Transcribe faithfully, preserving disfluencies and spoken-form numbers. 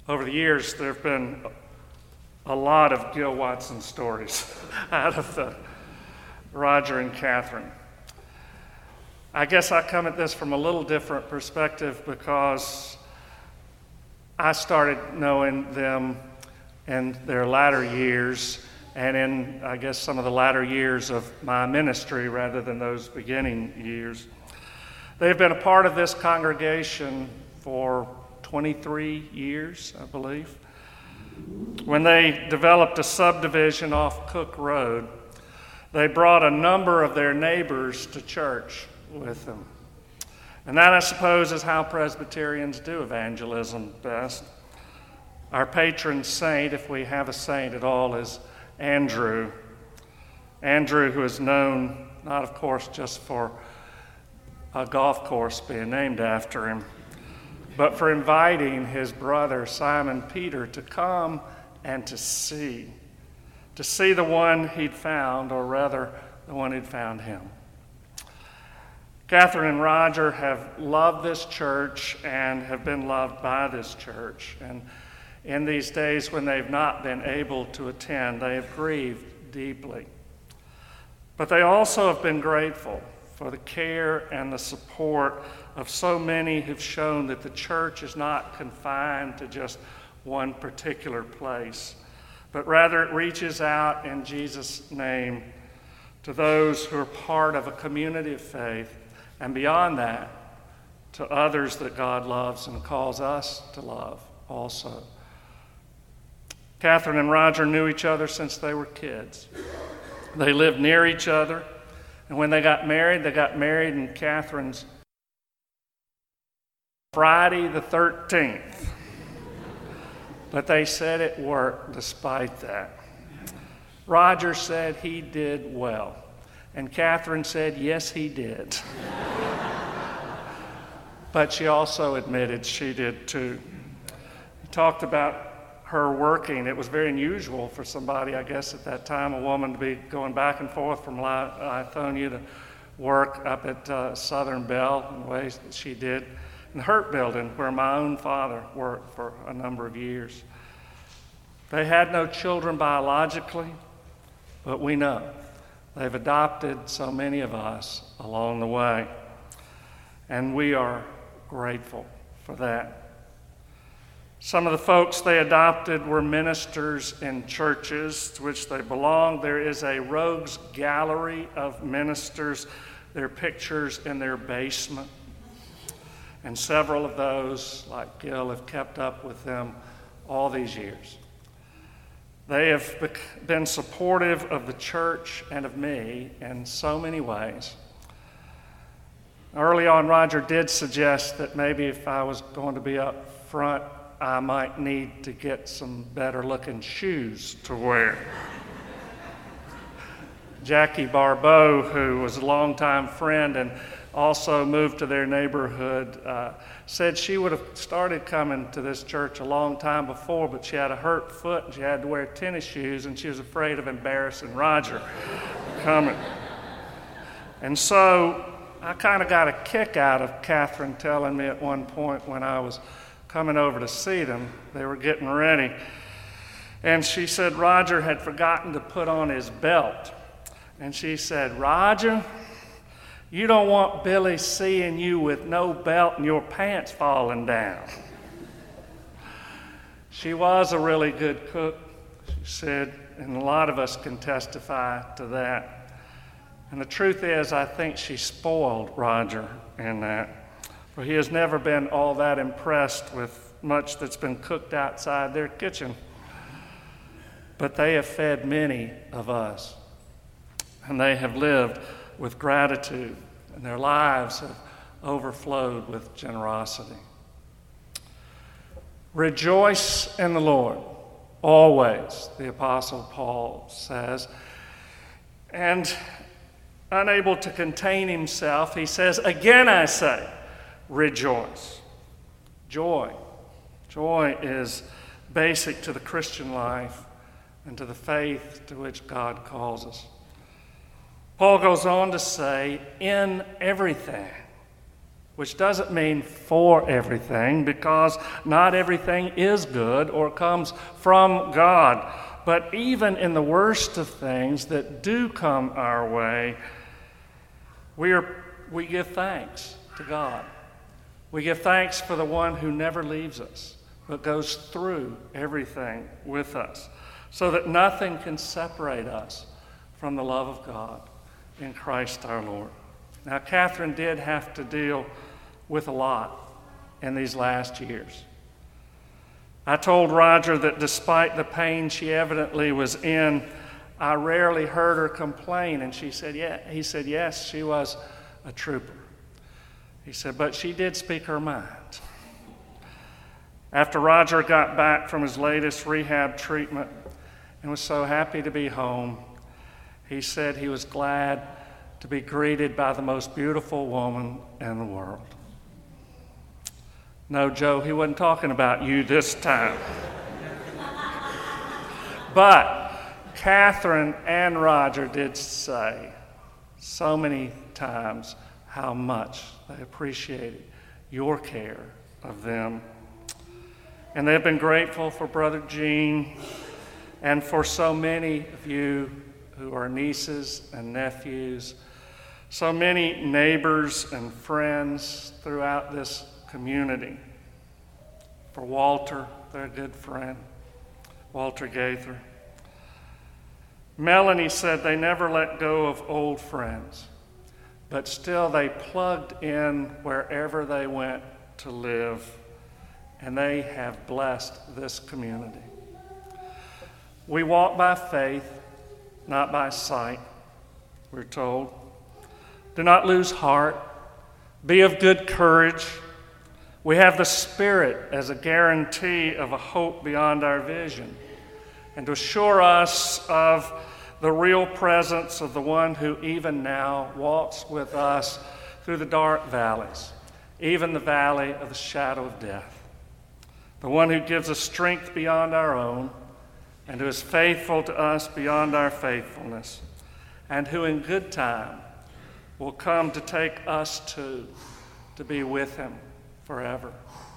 Over the years, there have been a lot of Gil Watson stories out of the Roger and Catherine. I guess I come at this from a little different perspective because I started knowing them in their latter years and in, I guess, some of the latter years of my ministry rather than those beginning years. They've been a part of this congregation for twenty-three years, I believe. When they developed a subdivision off Cook Road, they brought a number of their neighbors to church with them. And that, I suppose, is how Presbyterians do evangelism best. Our patron saint, if we have a saint at all, is Andrew. Andrew, who is known, not of course just for a golf course being named after him, but for inviting his brother Simon Peter to come and to see, to see the one he'd found, or rather, the one who'd found him. Catherine and Roger have loved this church and have been loved by this church. And in these days when they've not been able to attend, they have grieved deeply. But they also have been grateful for the care and the support of so many who've shown that the church is not confined to just one particular place, but rather it reaches out in Jesus' name to those who are part of a community of faith, and beyond that, to others that God loves and calls us to love also. Catherine and Roger knew each other since they were kids. They lived near each other, and when they got married, they got married in Catherine's Friday the thirteenth. But they said it worked despite that. Roger said he did well, and Catherine said yes, he did. But she also admitted she did too. He talked about her working. It was very unusual for somebody, I guess, at that time, a woman to be going back and forth from Lithonia to work up at uh, Southern Bell in the ways that she did. In the Hurt Building, where my own father worked for a number of years. They had no children biologically, but we know they've adopted so many of us along the way, and we are grateful for that. Some of the folks they adopted were ministers in churches to which they belonged. There is a rogues gallery of ministers, their pictures in their basement. And several of those, like Gil, have kept up with them all these years. They have been supportive of the church and of me in so many ways. Early on, Roger did suggest that maybe if I was going to be up front, I might need to get some better looking shoes to wear. Jackie Barbeau, who was a longtime friend and also moved to their neighborhood, uh, said she would have started coming to this church a long time before, but she had a hurt foot and she had to wear tennis shoes, and she was afraid of embarrassing Roger coming. And so I kind of got a kick out of Catherine telling me at one point when I was coming over to see them, they were getting ready, and she said Roger had forgotten to put on his belt. And she said, "Roger, you don't want Billy seeing you with no belt and your pants falling down." She was a really good cook, she said, and a lot of us can testify to that. And the truth is, I think she spoiled Roger in that, for he has never been all that impressed with much that's been cooked outside their kitchen. But they have fed many of us, and they have lived with gratitude, and their lives have overflowed with generosity. Rejoice in the Lord, always, the Apostle Paul says. And unable to contain himself, he says, again I say, rejoice. Joy. Joy is basic to the Christian life and to the faith to which God calls us. Paul goes on to say, in everything, which doesn't mean for everything, because not everything is good or comes from God. But even in the worst of things that do come our way, we are we give thanks to God. We give thanks for the one who never leaves us, but goes through everything with us, so that nothing can separate us from the love of God in Christ our Lord. Now, Catherine did have to deal with a lot in these last years. I told Roger that despite the pain she evidently was in, I rarely heard her complain, and she said, yeah, he said, yes, she was a trooper. He said, but she did speak her mind. After Roger got back from his latest rehab treatment and was so happy to be home, he said he was glad to be greeted by the most beautiful woman in the world. No, Joe, he wasn't talking about you this time. But Catherine and Roger did say so many times how much they appreciated your care of them. And they've been grateful for Brother Gene and for so many of you who are nieces and nephews, so many neighbors and friends throughout this community. For Walter, their good friend, Walter Gaither. Melanie said they never let go of old friends, but still they plugged in wherever they went to live, and they have blessed this community. We walk by faith, not by sight, we're told. Do not lose heart. Be of good courage. We have the Spirit as a guarantee of a hope beyond our vision, and to assure us of the real presence of the one who even now walks with us through the dark valleys, even the valley of the shadow of death. The one who gives us strength beyond our own, and who is faithful to us beyond our faithfulness, and who in good time will come to take us too to be with him forever.